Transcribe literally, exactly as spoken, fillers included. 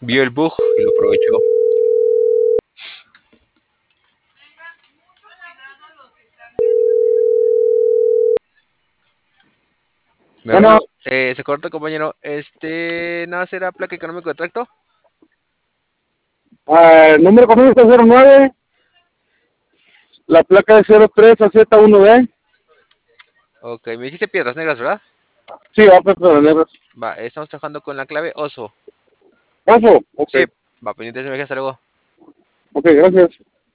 vio el bug y lo aprovechó. Me Bueno, rolo, eh, se corta, compañero. Este, ¿nada será placa económico de tracto? ah, el número conmigo está cero nueve, la placa es cero tres a Z uno B. Ok, me dijiste piedras negras, ¿verdad? Sí, va pues para negros. Va, estamos trabajando con la clave oso. Paso, ok, Sí, va, pendiente de ese viaje, hasta luego. ok, gracias.